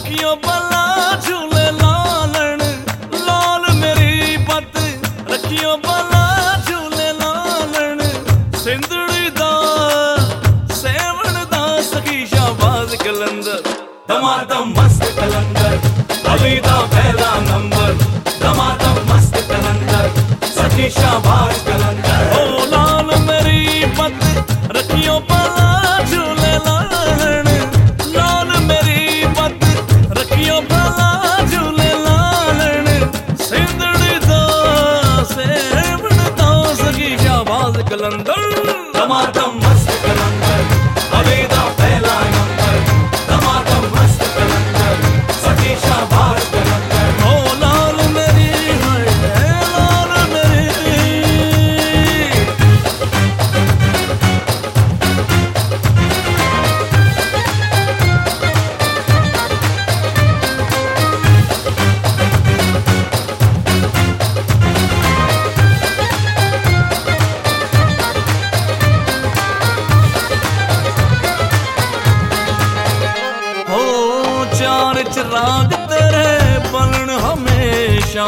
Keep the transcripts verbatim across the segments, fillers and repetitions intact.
रखियो भला झूले लालण लाल मेरी पत रखियो भला झूले लालण सिंधड़ी दा सेवण दा सखी शाहबाज कलंदर दमादम मस्त कलंदर अली दा पहला नंबर दमादम मस्त कलंदर सखी शाहबाज कलंदर ओ लाल मेरी पत रखियो भला झूले लालण लाल मेरी पत रखियो भला झूले लालण सिंधड़ी दा सेवण दा सखी शाहबाज कलंदर दमादम मस्त कलंदर अली दा पहला नंबर दमादम मस्त कलंदर सखी शाहबाज कलंदर ओ लाल मेरी है लाल मेरी चार चिराग तेरे बनन हमेशा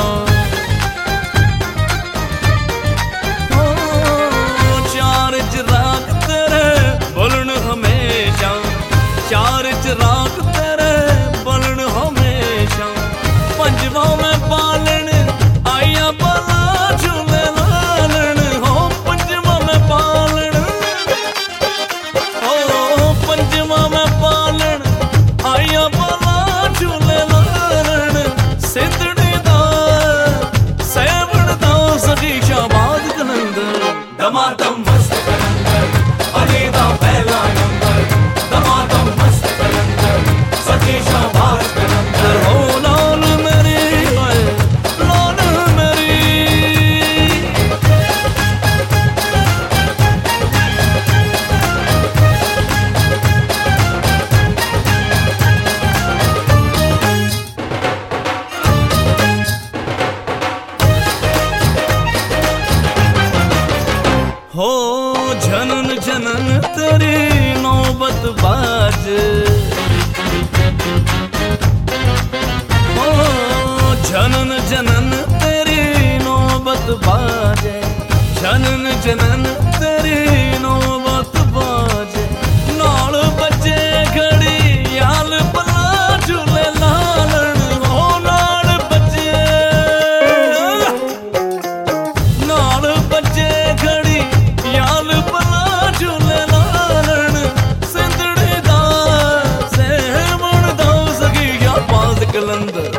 हो चार चिराग तेरे बनन हमेशा चार चिराग तेरे बनन हमेशा पंजवा में पालन आया भला झूले लालन हो पंजवा में पालन हो पंजवा में पालन आया झूले लालण सिंधड़ी दा सेवण दा सखी शाहबाज कलंदर दमादम मस्त कलंदर अली दा पहला नंबर दमादम मस्त कलंदर सखी शाहबाज कलंदर हो लाल मेरी लाल मेरी हो जनन जनन तेरी नौबत बाज हो जनन जनन तेरी नौबत बाज जनन जनन तेरी नौबत बाज नाल बच्चे खड़ी याल भला झूले लालण हो नाल बच्चे नाल बच्चे खड़ी याल भला झूले लालण सिंधड़ी दा सेवण दा सखी शाहबाज कलंदर